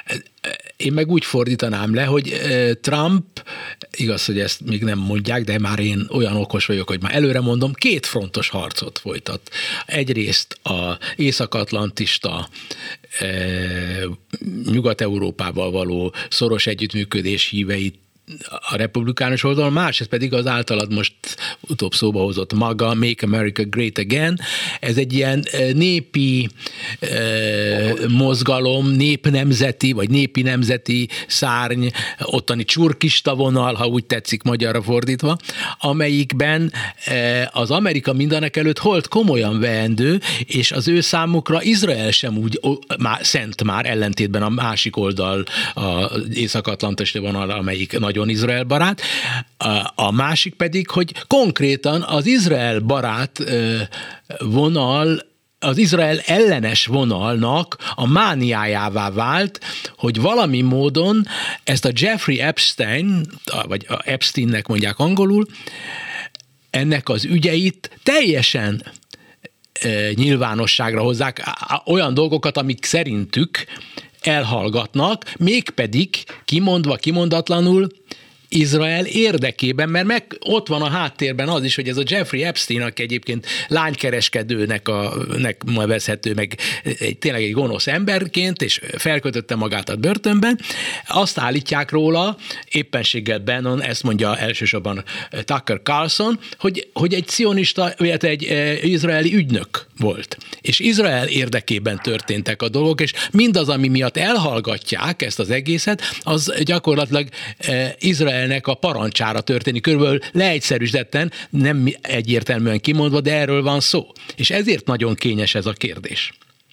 Én meg úgy fordítanám le, hogy Trump, igaz, hogy ezt még nem mondják, de már én olyan okos vagyok, hogy már előre mondom, két frontos harcot folytat. Egyrészt az észak-atlantista Nyugat-Európával való szoros együttműködés híveit a republikánus oldalon, másrészt pedig az általad most utóbb szóba hozott maga, Make America Great Again. Ez egy ilyen népi eh, mozgalom, népnemzeti, vagy népi nemzeti szárny, ottani csurkista vonal, ha úgy tetszik magyarra fordítva, amelyikben eh, az Amerika mindenek előtt holt komolyan veendő, és az ő számukra Izrael sem úgy ó, má, szent már, ellentétben a másik oldal, az észak-atlanti vonal, amelyik nagyon nagyon Izrael barát, a másik pedig, hogy konkrétan az Izrael barát vonal, az Izrael ellenes vonalnak a mániájává vált, hogy valami módon ezt a Jeffrey Epstein, vagy Epsteinnek mondják angolul, ennek az ügyeit teljesen e, nyilvánosságra hozzák, olyan dolgokat, amik szerintük elhallgatnak, mégpedig kimondva, kimondatlanul Izrael érdekében, mert meg ott van a háttérben az is, hogy ez a Jeffrey Epstein, aki egyébként lánykereskedőnek a, nek nevezhető, meg egy, tényleg egy gonosz emberként, és felkötötte magát a börtönben, azt állítják róla, éppenséggel Bannon, ezt mondja elsősorban Tucker Carlson, hogy, hogy egy cionista, vagy egy izraeli ügynök volt. És Izrael érdekében történtek a dolgok, és mindaz, ami miatt elhallgatják ezt az egészet, az gyakorlatilag Izrael a parancsára történik, körülbelül leegyszerűsítetten, nem egyértelműen kimondva, de erről van szó. És ezért nagyon kényes ez a kérdés.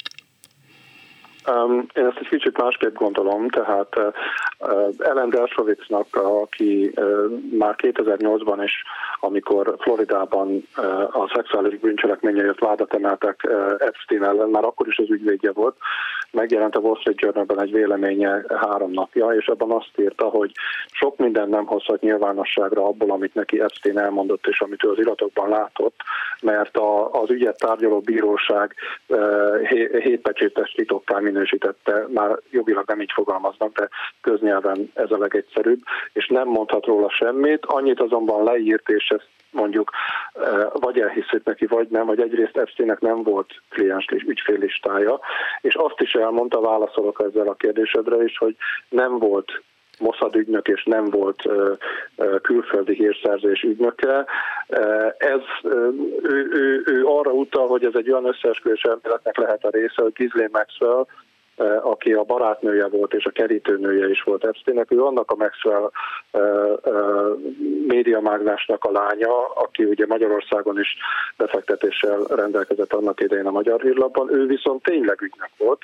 Um, én ezt egy kicsit másképp gondolom, tehát uh, Ellen Dershowitznak, aki uh, már kétezer-nyolcban is, amikor Floridában uh, a szexuális bűncselekményért vádat emeltek uh, Epstein ellen, már akkor is az ügyvédje volt, megjelent a Wall Street Journalban egy véleménye három napja, és abban azt írta, hogy sok minden nem hozhat nyilvánosságra abból, amit neki Epstein elmondott, és amit ő az iratokban látott, mert a, az ügyet tárgyaló bíróság uh, hétpecsétes titokká minősítette, már jogilag nem így fogalmaznak, de köznyelven ez a legegyszerűbb, és nem mondhat róla semmit, annyit azonban leírt, és ezt mondjuk vagy elhiszük neki, vagy nem, vagy egyrészt Epsteinnek nem volt kliens ügyféllistája, és azt is elmondta, válaszolok ezzel a kérdésedre is, hogy nem volt Mossad ügynök, és nem volt uh, uh, külföldi hírszerzés ügynöke. Uh, ez, uh, ő, ő, ő arra utal, hogy ez egy olyan összeesküvés elméletnek lehet a része, hogy Ghislaine Maxwell, uh, aki a barátnője volt, és a kerítőnője is volt Epsteinnek, ő annak a Maxwell uh, uh, médiamágnásnak a lánya, aki ugye Magyarországon is befektetéssel rendelkezett annak idején a Magyar Hírlapban, ő viszont tényleg ügynök volt,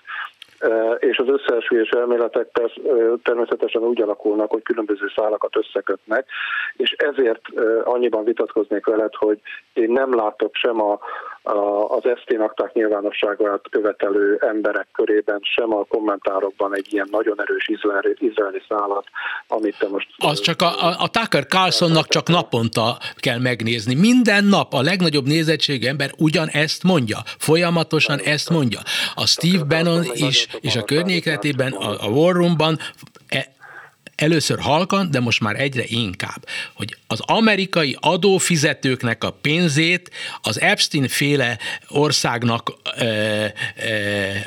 és az összeesküvés elméletek természetesen úgy alakulnak, hogy különböző szálakat összekötnek, és ezért annyiban vitatkoznék veled, hogy én nem látok sem a, a, az Epstein akták nyilvánosságát követelő emberek körében, sem a kommentárokban egy ilyen nagyon erős izraeli, izraeli szálat, amit te most... Az csak a, a, a Tucker Carlsonnak csak naponta kell megnézni. Minden nap a legnagyobb nézettségű ember ugyanezt mondja. Folyamatosan ezt mondja. A Steve Bannon is, és a környéketében, a, a War Roomban e, először halkan, de most már egyre inkább, hogy az amerikai adófizetőknek a pénzét az Epstein-féle országnak e, e, e,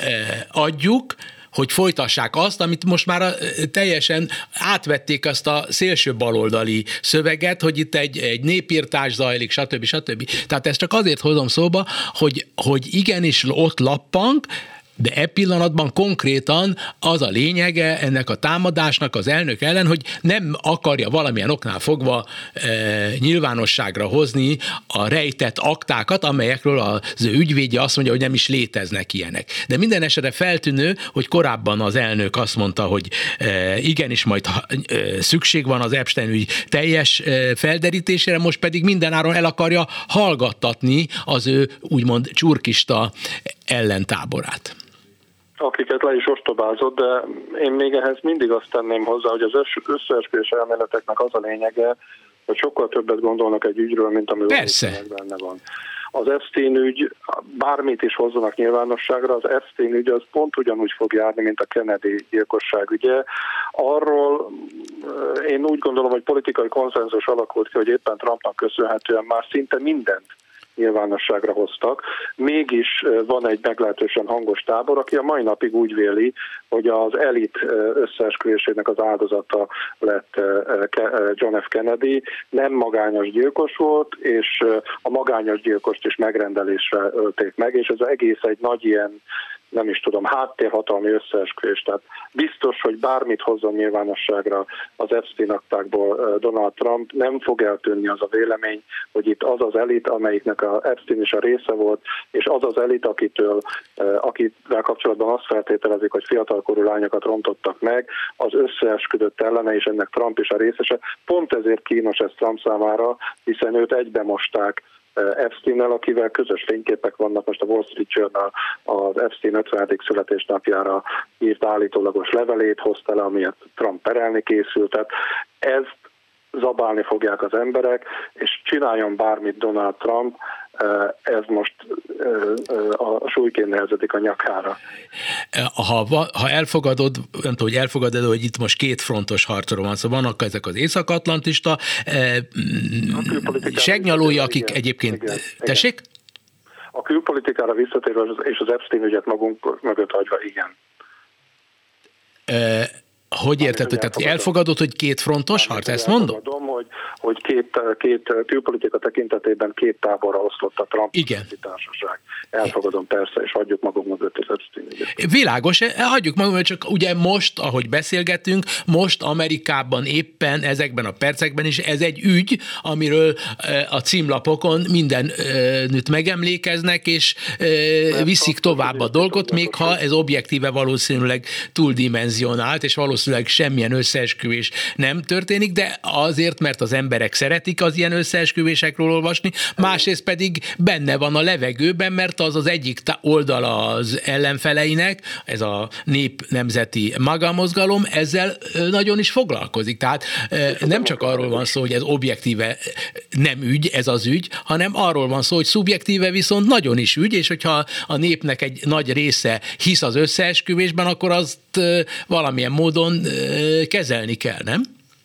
adjuk, hogy folytassák azt, amit most már teljesen átvették azt a szélső baloldali szöveget, hogy itt egy, egy népírtás zajlik, stb. stb. Tehát ezt csak azért hozom szóba, hogy, hogy igenis ott lappang, de e pillanatban konkrétan az a lényege ennek a támadásnak az elnök ellen, hogy nem akarja valamilyen oknál fogva e, nyilvánosságra hozni a rejtett aktákat, amelyekről az ő ügyvédje azt mondja, hogy nem is léteznek ilyenek. De minden esetre feltűnő, hogy korábban az elnök azt mondta, hogy e, igenis majd e, szükség van az Epstein ügy teljes e, felderítésére, most pedig mindenáron el akarja hallgattatni az ő úgymond csurkista ellentáborát. Akiket le is ostobázott, de én még ehhez mindig azt tenném hozzá, hogy az összeesküvés elméleteknek az a lényege, hogy sokkal többet gondolnak egy ügyről, mint ami valószínűleg benne van. Az Epstein ügy, bármit is hozzanak nyilvánosságra, az Epstein ügy az pont ugyanúgy fog járni, mint a Kennedy gyilkosság ügye. Arról én úgy gondolom, hogy politikai konszenzus alakult ki, hogy éppen Trumpnak köszönhetően már szinte mindent nyilvánosságra hoztak. Mégis van egy meglehetősen hangos tábor, aki a mai napig úgy véli, hogy az elit összeesküvésének az áldozata lett John F. Kennedy, nem magányos gyilkos volt, és a magányos gyilkost is megrendelésre ölték meg, és ez egész egy nagy ilyen nem is tudom, háttérhatalmi összeesküvés. Tehát biztos, hogy bármit hozzon nyilvánosságra az Epstein aktákból Donald Trump, nem fog eltűnni az a vélemény, hogy itt az az elit, amelyiknek a Epstein is a része volt, és az az elit, akitől, akivel kapcsolatban azt feltételezik, hogy fiatalkorú lányokat rontottak meg, az összeesküdött ellene, és ennek Trump is a részese. Pont ezért kínos ez Trump számára, hiszen őt egybemosták Epsteinnel, akivel közös fényképek vannak. Most a Wall Street Journal az Epstein ötvenedik születésnapjára írt állítólagos levelét hozta le, amiért Trump perelni készült. Tehát ezt zabálni fogják az emberek, és csináljon bármit Donald Trump, ez most a súlyként nehezedik a nyakára. Ha, ha elfogadod, nem tudom, hogy elfogadod, hogy itt most két frontos harcról van, szóval vannak ezek az észak-atlantista segnyalói, akik igen, egyébként... Igen, tessék? Igen. A külpolitikára visszatérve és az Epstein ügyet magunk mögött hagyva, igen. E, hogy érted, hogy tehát elfogadod, hogy két frontos harc, ezt mondod? Elfogadom, hogy, hogy két, két külpolitika tekintetében két táborra oszlott a Trump társaság. Elfogadom persze, és hagyjuk magunk mögött az Epstein ügyet. Világos, hagyjuk magunk mögött, csak ugye most, ahogy beszélgetünk, most Amerikában éppen ezekben a percekben is ez egy ügy, amiről a címlapokon mindenütt megemlékeznek, és viszik tovább a dolgot, még ha ez objektíve valószínűleg túldimenzionált, és valószínűleg semmilyen összeesküvés nem történik, de azért, mert az emberek szeretik az ilyen összeesküvésekről olvasni, másrészt pedig benne van a levegőben, mert az az egyik oldala az ellenfeleinek, ez a nép nemzeti MAGA mozgalom, ezzel nagyon is foglalkozik. Tehát nem csak arról van szó, hogy ez objektíve nem ügy, ez az ügy, hanem arról van szó, hogy szubjektíve viszont nagyon is ügy, és hogyha a népnek egy nagy része hisz az összeesküvésben, akkor azt valamilyen módon kezelni kell, nem?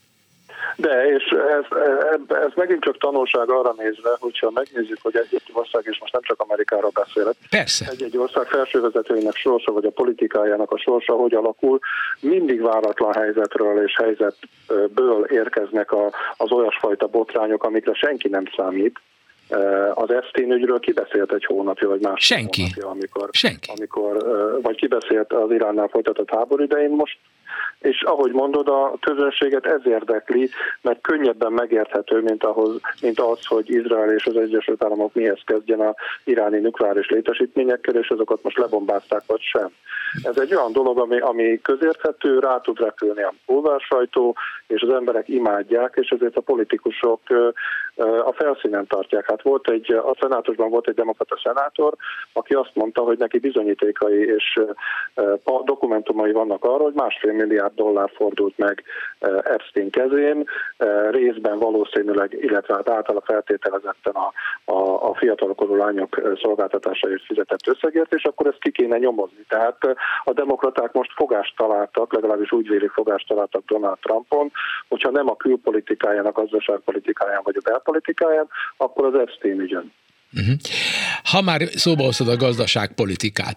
De, és ez, ez, ez megint csak tanulság arra nézve, hogyha megnézzük, hogy egy-egy ország, és most nem csak Amerikáról beszélek, persze. Egy-egy ország felsővezetőinek sorsa, vagy a politikájának a sorsa, hogy alakul, mindig váratlan helyzetről és helyzetből érkeznek a, az olyasfajta botrányok, amikre senki nem számít. Az Epstein ügyről kibeszélt egy hónapja, vagy másfél senki. hónapja, amikor, senki. amikor, vagy kibeszélt az Iránnál folytatott háború idején most, és ahogy mondod, a közönséget ez érdekli, mert könnyebben megérthető, mint, ahhoz, mint az, hogy Izrael és az Egyesült Államok mihez kezdjen a iráni nukleáris létesítményekkel, és azokat most lebombázták, vagy sem. Ez egy olyan dolog, ami, ami közérthető, rá tud repülni a bulvársajtó, és az emberek imádják, és ezért a politikusok a felszínen tartják. Hát volt egy, a szenátusban volt egy demokrata szenátor, aki azt mondta, hogy neki bizonyítékai és dokumentumai vannak arra, hogy másfél milliárd dollár fordult meg Epstein kezén, részben valószínűleg, illetve hát általa feltételezetten a, a, a fiatalkorú lányok szolgáltatásáért fizetett összegért, és akkor ezt ki kéne nyomozni. Tehát a demokraták most fogást találtak, legalábbis úgy vélik fogást találtak Donald Trumpon, hogyha nem a külpolitikáján, a gazdaságpolitikáján vagy a belpolitikáján, akkor az Epstein ügyön. Uh-huh. Ha már szóba hoztad a gazdaságpolitikát,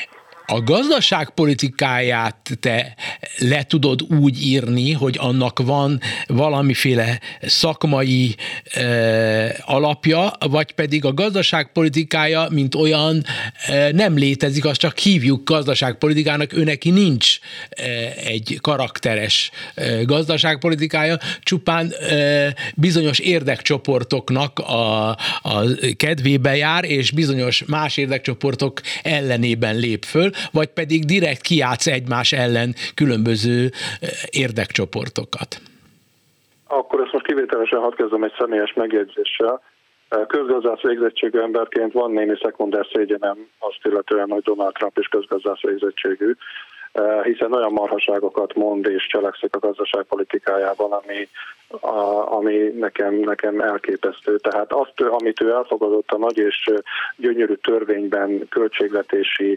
a gazdaságpolitikáját te le tudod úgy írni, hogy annak van valamiféle szakmai e, alapja, vagy pedig a gazdaságpolitikája, mint olyan e, nem létezik, azt csak hívjuk gazdaságpolitikának, őneki nincs e, egy karakteres e, gazdaságpolitikája, csupán e, bizonyos érdekcsoportoknak a, a kedvébe jár, és bizonyos más érdekcsoportok ellenében lép föl, vagy pedig direkt kijátsz egymás ellen különböző érdekcsoportokat? Akkor ezt most kivételesen hadd kezdem egy személyes megjegyzéssel. Közgazdász végzettségű emberként van némi szekunder szégyenem azt illetően, hogy Donald Trump is közgazdász végzettségű, hiszen olyan marhaságokat mond és cselekszik a gazdaságpolitikájában, ami, a, ami nekem, nekem elképesztő. Tehát azt, amit ő elfogadott a nagy és gyönyörű törvényben költségvetési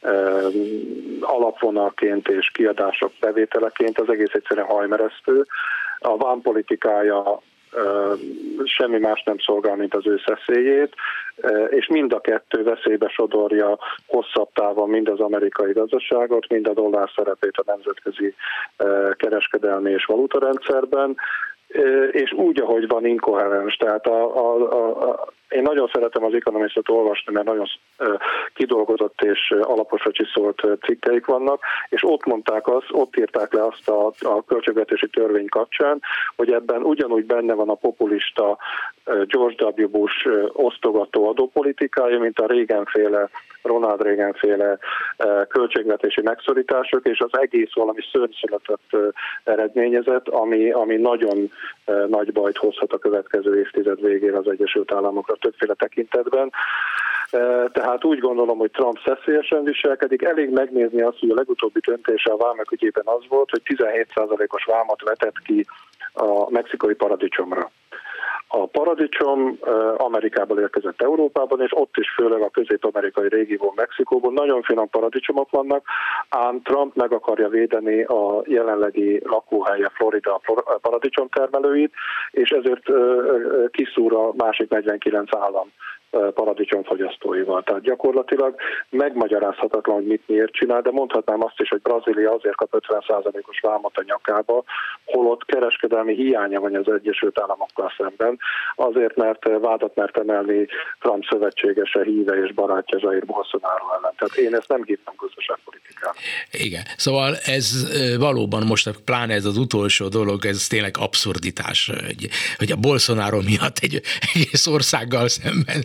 alapvonalként és kiadások bevételeként, az egész egyszerűen hajmeresztő. A vámpolitikája semmi más nem szolgál, mint az ő szeszélyét, és mind a kettő veszélybe sodorja hosszabb távon mind az amerikai gazdaságot, mind a dollár szerepét a nemzetközi kereskedelmi és valutarendszerben, és úgy, ahogy van, inkoherens. Tehát a, a, a, én nagyon szeretem az Economistot olvasni, mert nagyon kidolgozott és alaposra csiszolt cikkeik vannak, és ott mondták azt, ott írták le azt a, a költségvetési törvény kapcsán, hogy ebben ugyanúgy benne van a populista George W. Bush osztogató adópolitikája, mint a Reagan-féle, Ronald Reagan-féle költségvetési megszorítások, és az egész valami szörnyszületett eredményezett, ami, ami nagyon nagy bajt hozhat a következő évtized végére az Egyesült Államokra többféle tekintetben. Tehát úgy gondolom, hogy Trump szeszélyesen viselkedik. Elég megnézni azt, hogy a legutóbbi döntése a vámek ügyében az volt, hogy tizenhét százalékos vámot vetett ki a mexikai paradicsomra. A paradicsom Amerikából érkezett Európában, és ott is főleg a közép-amerikai régióban, Mexikóban nagyon finom paradicsomok vannak, ám Trump meg akarja védeni a jelenlegi lakóhelye Florida paradicsomtermelőit, és ezért kiszúr a másik negyvenkilenc állam paradicsomfogyasztóival. Tehát gyakorlatilag megmagyarázhatatlan, hogy mit miért csinál, de mondhatnám azt is, hogy Brazília azért kap ötven százalékos vámot a nyakába, holott kereskedelmi hiánya van az Egyesült Államokkal szemben, azért, mert vádat mert emelni Trump szövetségese, híve és barátja Jair Bolsonaro ellen. Tehát én ezt nem hívtam gazdaságpolitikának. Igen, szóval ez valóban most, pláne ez az utolsó dolog, ez tényleg abszurditás, hogy, hogy a Bolsonaro miatt egy egész országgal szemben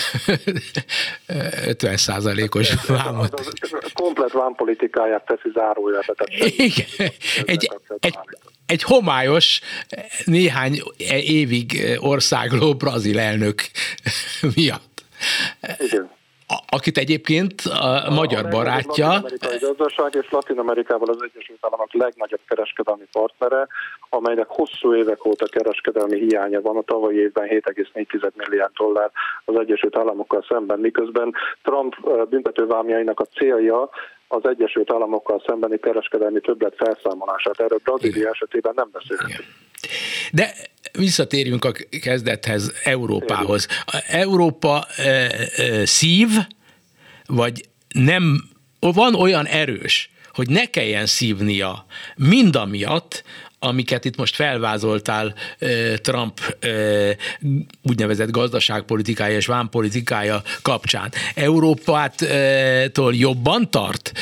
ötven százalékos vámot. Az, az, az komplet vámpolitikáját teszi zárójelbe. Igen, egy, egy, egy homályos, néhány évig országló brazil elnök miatt. Igen. Akit egyébként a, a magyar barátja... Latin-amerikai gazdaság és Latin-Amerikával az Egyesült Államok legnagyobb kereskedelmi partnere, amelynek hosszú évek óta kereskedelmi hiánya van, a tavalyi évben hét egész négy milliárd dollár az Egyesült Államokkal szemben, miközben Trump büntetővámjainak a célja az Egyesült Államokkal szembeni kereskedelmi többlet felszámolását. Erről Brazília esetében nem beszélhetünk. De visszatérjünk a kezdethez, Európához. Európa e, e, szív, vagy nem, van olyan erős, hogy ne kelljen szívnia mindamiatt, amiket itt most felvázoltál Trump úgynevezett gazdaságpolitikája és vámpolitikája kapcsán. Európától jobban tart,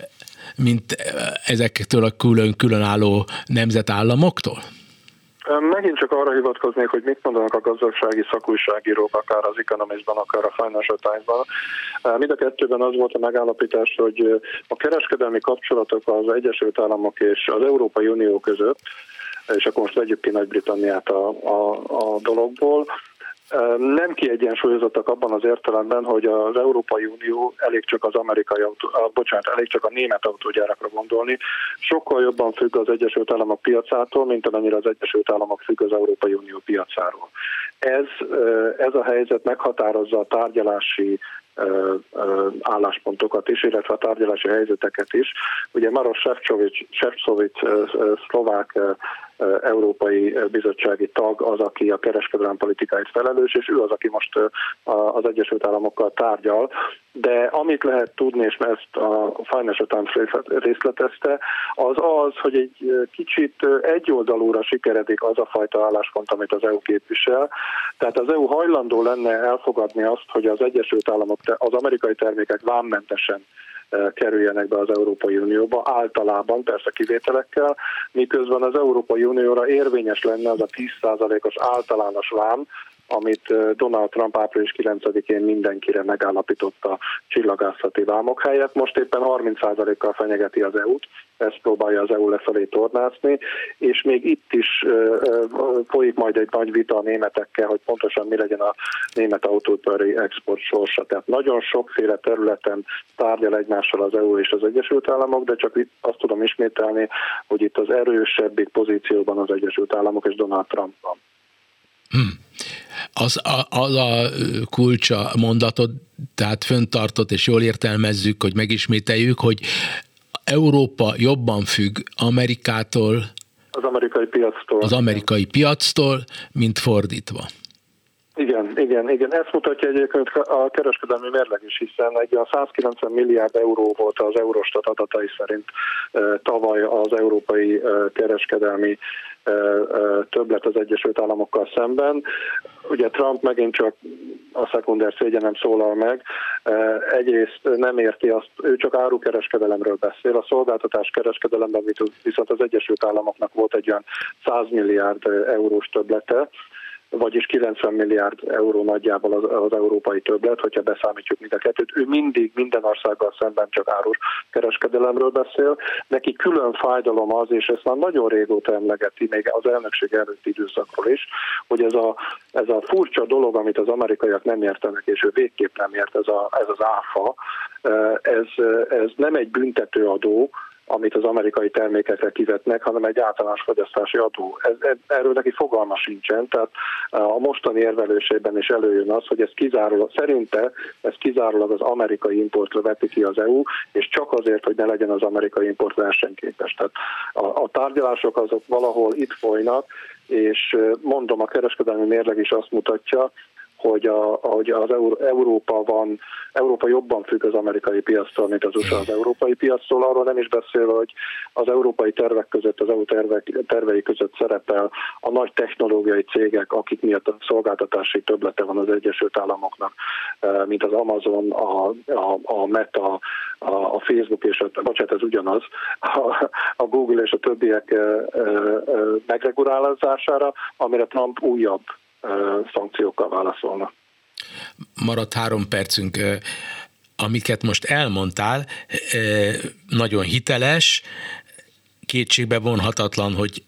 mint ezektől a külön különálló nemzetállamoktól? Megint csak arra hivatkoznék, hogy mit mondanak a gazdasági szakújságírók, akár az Economistban, akár a Financial Times-ban. Mind a kettőben az volt a megállapítás, hogy a kereskedelmi kapcsolatok az Egyesült Államok és az Európai Unió között, és akkor most vegyük ki Nagy-Britanniát a, a, a dologból, nem kiegyensúlyozottak abban az értelemben, hogy az Európai Unió elég csak az amerikai autó, bocsánat, elég csak a német autógyárakra gondolni, sokkal jobban függ az Egyesült Államok piacától, mint amennyire az Egyesült Államok függ az Európai Unió piacáról. Ez, ez a helyzet meghatározza a tárgyalási álláspontokat is, illetve a tárgyalási helyzeteket is. Ugye Maroš Šefčovič, szlovák európai bizottsági tag az, aki a kereskedelmi politikáit felelős, és ő az, aki most az Egyesült Államokkal tárgyal. De amit lehet tudni, és ezt a Financial Times részletezte, az az, hogy egy kicsit egyoldalúra sikeredik az a fajta álláspont, amit az é u képvisel. Tehát az é u hajlandó lenne elfogadni azt, hogy az Egyesült Államok, az amerikai termékek vámmentesen kerüljenek be az Európai Unióba, általában, persze kivételekkel, miközben az Európai Unióra érvényes lenne az a tíz százalékos általános vám, amit Donald Trump április kilencedikén mindenkire megállapított a csillagászati vámok helyett. Most éppen harminc százalékkal fenyegeti az é u-t, ezt próbálja az é u lefelé tornászni, és még itt is folyik majd egy nagy vita a németekkel, hogy pontosan mi legyen a német autóipari export sorsa. Tehát nagyon sokféle területen tárgyal egymással az é u és az Egyesült Államok, de csak itt azt tudom ismételni, hogy itt az erősebbik pozícióban az Egyesült Államok és Donald Trump van. Hmm. Az a, az a kulcsa mondatod, tehát föntartott, és jól értelmezzük, hogy megismételjük, hogy Európa jobban függ Amerikától, az amerikai piactól, az amerikai piactól, mint fordítva. Igen, igen, igen. Ezt mutatja egyébként a kereskedelmi mérleg is, hiszen egy a százkilencven milliárd euró volt az Eurostat adatai szerint tavaly az európai kereskedelmi többlet az Egyesült Államokkal szemben. Ugye Trump megint csak a szekunder szégyenem szólal meg. Egyrészt nem érti azt, ő csak árukereskedelemről beszél, a szolgáltatás kereskedelemben viszont az Egyesült Államoknak volt egy olyan száz milliárd eurós többlete, vagyis kilencven milliárd euró nagyjából az, az európai többlet, hogyha beszámítjuk mind a kettőt. Ő mindig minden országgal szemben csak árus kereskedelemről beszél. Neki külön fájdalom az, és ezt már nagyon régóta emlegeti, még az elnökség előtti időszakról is, hogy ez a, ez a furcsa dolog, amit az amerikaiak nem értenek, és ő végképp nem ért, ez, a, ez az áfa, ez, ez nem egy büntetőadó, amit az amerikai termékekre kivetnek, hanem egy általános fogyasztási adó. Ez, erről neki fogalma sincsen, tehát a mostani érvelésében is előjön az, hogy ez kizárólag, szerinte ez kizárólag az amerikai importra veti ki az é u, és csak azért, hogy ne legyen az amerikai import versenyképes. Tehát a, a tárgyalások azok valahol itt folynak, és mondom, a kereskedelmi mérleg is azt mutatja, hogy, a, hogy az Európa van, Európa jobban függ az amerikai piactól, mint az u es á az európai piactól. Arról nem is beszél, hogy az európai tervek között, az é u tervek, tervei között szerepel a nagy technológiai cégek, akik miatt a szolgáltatási többlete van az Egyesült Államoknak, mint az Amazon, a, a, a Meta, a, a Facebook és a, bocsánat, ez ugyanaz, a, a Google és a többiek megregulálására, amire Trump újabb szankciókkal válaszolnak. Maradt három percünk. Amiket most elmondtál, nagyon hiteles, kétségbe vonhatatlan, hogy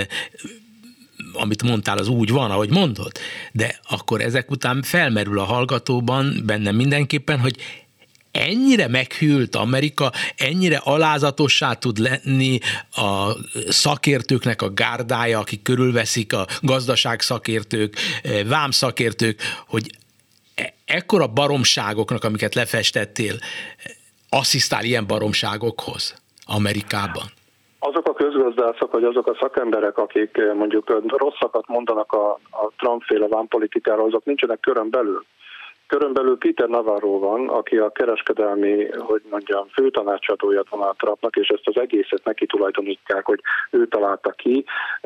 amit mondtál, az úgy van, ahogy mondod, de akkor ezek után felmerül a hallgatóban bennem mindenképpen, hogy ennyire meghűlt Amerika, ennyire alázatossá tud lenni a szakértőknek a gárdája, akik körülveszik, a gazdaságszakértők, vámszakértők, hogy ekkora baromságoknak, amiket lefestettél, asszisztál ilyen baromságokhoz Amerikában? Azok a közgazdászok, vagy azok a szakemberek, akik mondjuk rosszakat mondanak a, a Trump-féle vámpolitikáról, azok nincsenek körön belül. Körön belül Peter Navarro van, aki a kereskedelmi, hogy mondjam, főtanácsadója Donald Trumpnak, és ezt az egészet neki tulajdonítják, hogy ő találta ki.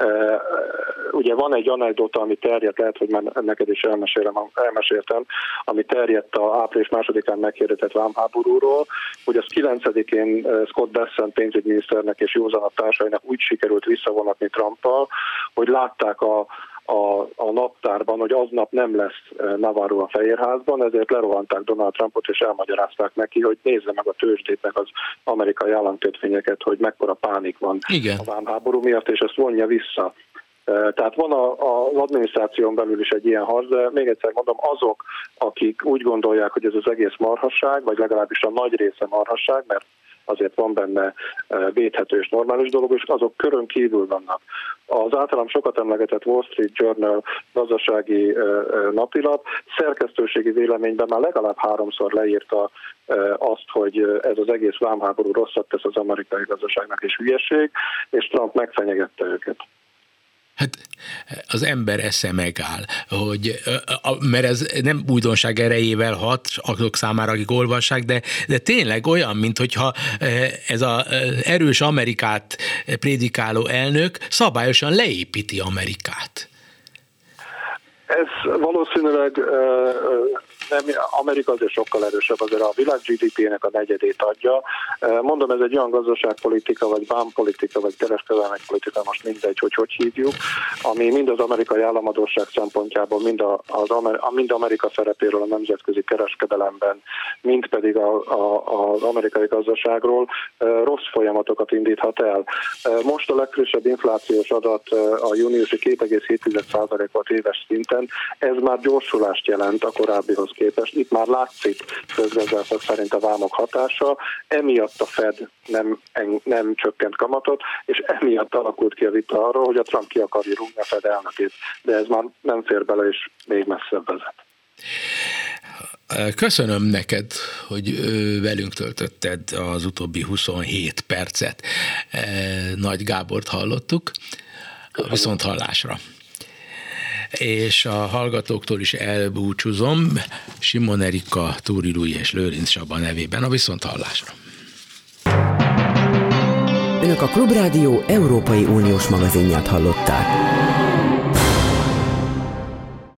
Ugye van egy anekdota, ami terjedt, lehet, hogy már neked is elmesélem, elmeséltem, ami terjedt a április másodikán meghirdetett vámháborúról, hogy az kilencedikén Scott Bessent pénzügyminiszternek és józanabb társainak úgy sikerült visszavonatni Trumpal, hogy látták a A, a naptárban, hogy aznap nem lesz Navarro a Fehérházban, ezért lerohanták Donald Trumpot, és elmagyarázták neki, hogy nézze meg a tőzsdét, meg az amerikai államkötvényeket, hogy mekkora pánik van Igen. a vámháború miatt, és ezt vonja vissza. Tehát van a, a, az adminisztráción belül is egy ilyen harc, de még egyszer mondom, azok, akik úgy gondolják, hogy ez az egész marhasság, vagy legalábbis a nagy része marhasság, mert azért van benne védhető és normális dolog, és azok körön kívül vannak. Az általam sokat emlegetett Wall Street Journal gazdasági napilap szerkesztőségi véleményben már legalább háromszor leírta azt, hogy ez az egész vámháború rosszat tesz az amerikai gazdaságnak, és hülyeség, és Trump megfenyegette őket. Hát az ember esze megáll, hogy, mert ez nem újdonság erejével hat azok számára, akik olvassák, de, de tényleg olyan, minthogyha ez az erős Amerikát prédikáló elnök szabályosan leépíti Amerikát. Ez valószínűleg nem, Amerika azért sokkal erősebb, azért a világ gé dé pé-nek a negyedét adja. Mondom, ez egy olyan gazdaságpolitika, vagy vámpolitika, vagy kereskedelmi politika, most mindegy, hogy hogy hívjuk, ami mind az amerikai államadósság szempontjából, mind, a, az, mind Amerika szerepéről a nemzetközi kereskedelemben, mind pedig a, a, az amerikai gazdaságról rossz folyamatokat indíthat el. Most a legfrissebb inflációs adat a júniusi két egész hét százalék volt éves szinten, ez már gyorsulást jelent a korábbihoz képest. Itt már látszik közgazdászok szerint a vámok hatása, emiatt a Fed nem, nem csökkent kamatot, és emiatt alakult ki a vita arról, hogy a Trump ki akarja rúgni a Fed elnökét. De ez már nem fér bele, és még messzebb vezet. Köszönöm neked, hogy velünk töltötted az utóbbi huszonhét percet. Nagy Gábort hallottuk. A viszonthallásra. És a hallgatóktól is elbúcsúzom, Simon Erika, Túri Lúj és Lőrinc Csaba nevében a viszonthallásra. Önök a Klubrádió Európai Uniós magazinját hallották.